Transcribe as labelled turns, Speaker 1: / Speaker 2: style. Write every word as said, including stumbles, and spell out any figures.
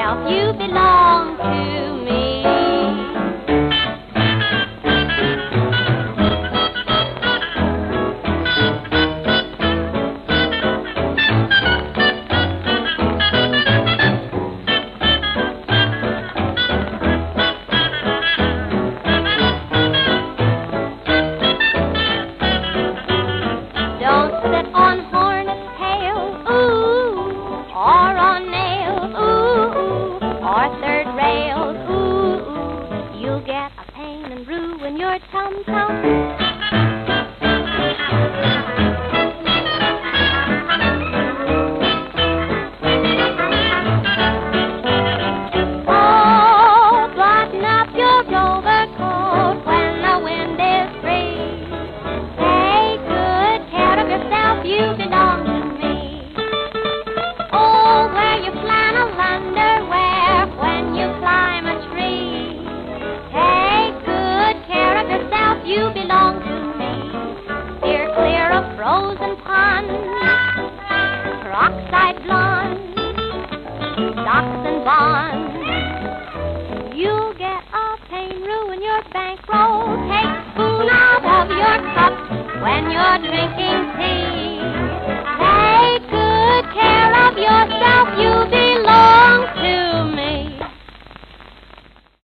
Speaker 1: yourself, you belong to me. Don't sit on hornet's tail, ooh, or on nails, ooh, or third rails, ooh. You'll get a pain and ruin your tum-tum. Oh, button up your overcoat when the wind is free. Take good care of yourself, you belong to me. Oh, wear your flannel underwear when you climb a tree. Take good care of yourself, you belong to me. Steer clear of frozen ponds, peroxide